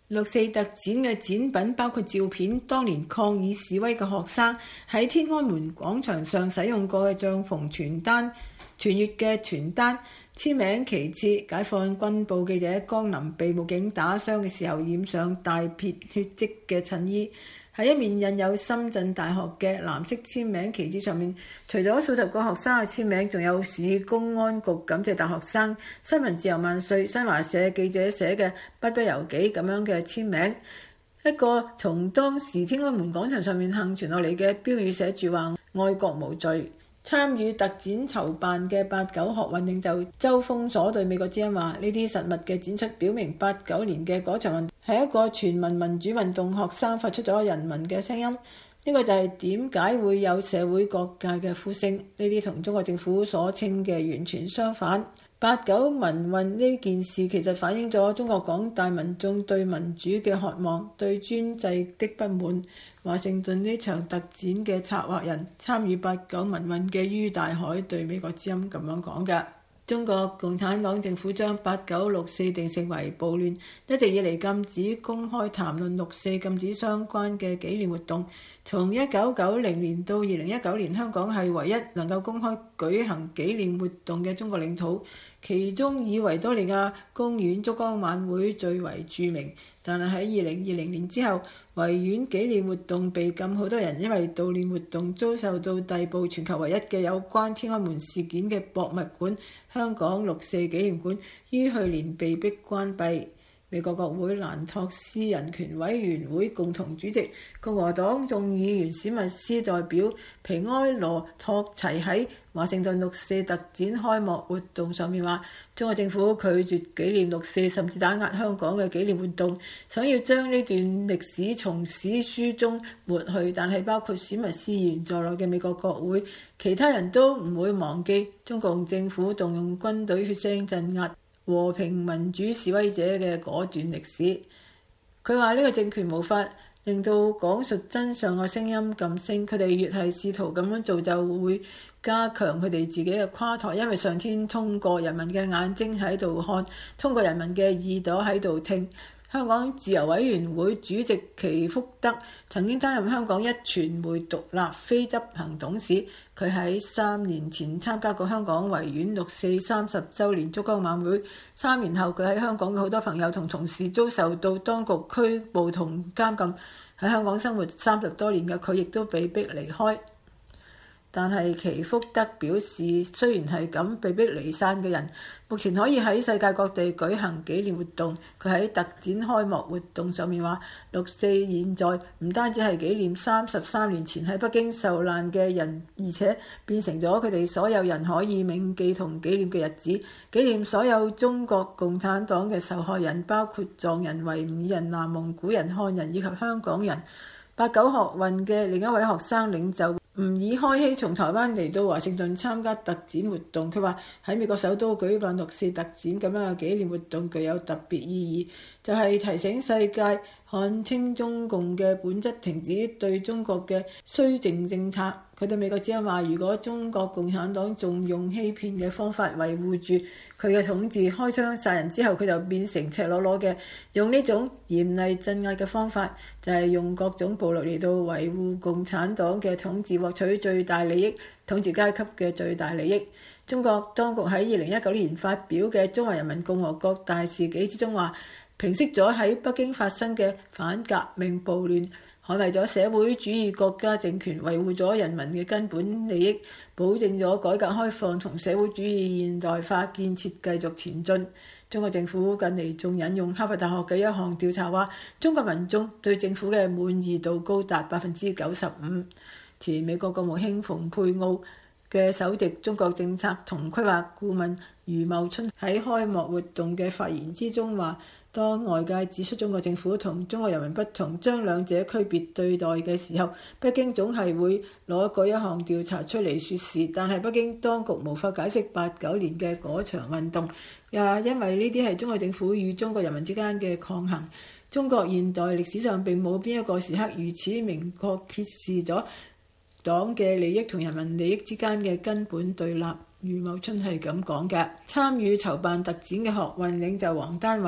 六四特展嘅展品包括照片，當年抗議示威嘅學生喺天安門廣場上使用過嘅帳篷傳單、傳閱嘅傳單、簽名旗幟。解放軍報記者江林被武警打傷嘅時候染上大撇血跡嘅襯衣，喺一面印有深圳大學嘅藍色簽名旗幟上面，除咗數十個學生嘅簽名，仲有市公安局感謝大學生、新聞自由萬歲、新華社記者寫嘅不得遊記咁樣嘅簽名。一個從當時天安門廣場上面幸存落嚟嘅標語寫住話愛國無罪。參與特展籌辦嘅八九學運領袖周鋒鎖對美國之音話：呢啲實物嘅展出表明89年嘅嗰場運動係一個全民民主運動，學生發出咗人民嘅聲音。呢個就係點解會有社會各界嘅呼聲。呢啲同中國政府所稱嘅完全相反。89民運呢件事其實反映咗中國廣大民眾對民主嘅渴望，對專制的不滿。華盛頓呢場特展嘅策劃人、參與89民運嘅于大海對美國之音咁樣講嘅。中國共產黨政府將89六四定性為暴亂，一直以嚟禁止公開談論六四，禁止相關嘅紀念活動。從1990年到2019年，香港係唯一能夠公開舉行紀念活動嘅中國領土，其中以維多利亞公園燭光晚會最為著名。但係喺2020年之後，維園紀念活動被禁，好多人因為悼念活動遭受到逮捕。全球唯一嘅有關天安門事件嘅博物館——香港六四紀念館，於去年被迫關閉。美國國會蘭托斯人權委員會共同主席、共和黨眾議員史密斯代表皮埃羅托齊喺華盛頓六四特展開幕活動上面話：中國政府拒絕紀念六四，甚至打壓香港嘅紀念活動，想要將呢段歷史從史書中抹去。但係包括史密斯議員在內嘅美國國會，其他人都唔會忘記中共政府動用軍隊血腥鎮壓和平民主示威者嘅嗰段歷史。佢話呢個政權無法令到講述真相嘅聲音噤聲，佢哋越係試圖咁樣做，就會加強佢哋自己嘅垮台，因為上天通過人民嘅眼睛喺度看，通過人民嘅耳朵喺度聽。香港自由委員會主席祈福德曾經擔任香港一傳媒獨立非執行董事，佢喺3年前參加過香港維園六四30週年燭光晚會。3年後，佢喺香港嘅好多朋友同同事遭受到當局拘捕同監禁，喺香港生活30多年嘅佢亦都被迫離開。但係祈福德表示，雖然係咁，被迫離散嘅人目前可以喺世界各地舉行紀念活動。佢喺特展開幕活動上面話：六四現在唔單止係紀念33年前喺北京受難嘅人，而且變成咗佢哋所有人可以銘記同紀念嘅日子，紀念所有中國共產黨嘅受害人，包括藏人、維吾爾人、南蒙古人、漢人以及香港人。89學運嘅另一位學生領袖吳爾開希從台灣嚟到華盛頓參加特展活動。佢話喺美國首都舉辦六四特展咁樣嘅紀念活動具有特別意義，就係提醒世界看清中共嘅本質，停止對中國嘅綏靖政策。佢對美國之音話：如果中國共產黨仲用欺騙嘅方法維護住佢嘅統治，開槍殺人之後，佢就變成赤裸裸嘅用呢種嚴厲鎮壓嘅方法，就係用各種暴力嚟到維護共產黨嘅統治，獲取最大利益，統治階級嘅最大利益。中國當局喺2019年發表嘅《中華人民共和國大事紀》之中話，平息咗喺北京發生嘅反革命暴亂，捍衛咗社會主義國家政權，維護咗人民嘅根本利益，保證咗改革開放同社會主義現代化建設繼續前進。中國政府近嚟仲引用哈佛大學嘅一項調查話，中國民眾對政府嘅滿意度高達95%。前美國國務卿蓬佩奧嘅首席中國政策同規劃顧問余茂春喺開幕活動嘅發言之中話，當外界指出中國政府同中國人民不同，將兩者區別對待嘅時候，北京總係會攞嗰一項調查出嚟說事。但係北京當局無法解釋89年嘅嗰場運動，因為呢啲係中國政府與中國人民之間嘅抗衡。中國現代歷史上並冇邊一個時刻如此明確揭示咗黨嘅利益同人民利益之間嘅根本對立。余茂春係咁講嘅。參與籌辦特展嘅學運領袖王丹話，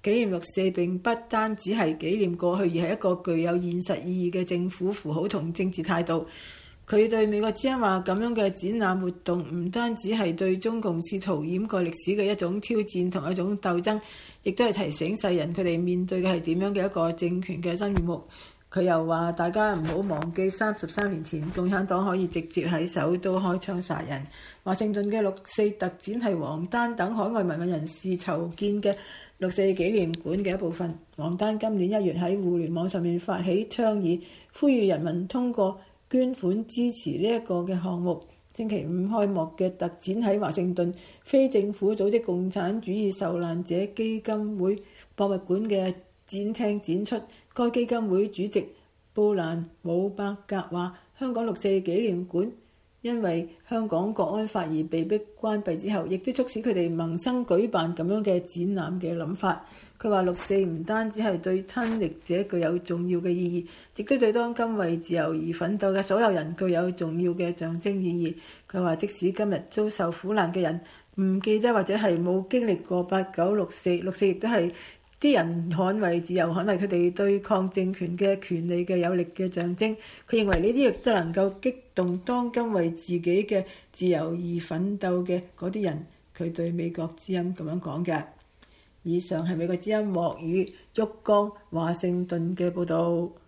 紀念六四並不單只係紀念過去，而係一個具有現實意義嘅政府符號同政治態度。佢對美國之音話：咁樣嘅展覽活動唔單止係對中共試圖掩蓋歷史嘅一種挑戰同一種鬥爭，亦都係提醒世人佢哋面對嘅係點樣嘅一個政權嘅真面目。佢又話：大家唔好忘記33年前共產黨可以直接喺首都開槍殺人。華盛頓嘅六四特展係王丹等海外民運人士籌建嘅六四紀念館嘅一部分。王丹今年1月喺互聯網上面發起倡議，呼籲人民通過捐款支持呢一個嘅項目。星期五開幕嘅特展喺華盛頓非政府組織共產主義受難者基金會博物館嘅展廳展出。該基金會主席布蘭姆伯格話：香港六四紀念館因為香港國安法而被迫關閉之後，亦都促使佢哋萌生舉辦咁樣嘅展覽嘅諗法。佢話六四唔單止係對親歷者具有重要嘅意義，亦都對當今為自由而奮鬥嘅所有人具有重要嘅象徵意義。佢話即使今日遭受苦難嘅人唔記得或者係冇經歷過89六四，六四亦都係啲人捍衛自由、捍衛佢哋對抗政權嘅權利嘅有力嘅象徵。佢認為呢啲亦都能夠激動當今為自己嘅自由而奮鬥嘅嗰啲人。佢對美國之音咁樣講嘅。以上係美國之音莫語旭江華盛頓嘅報導。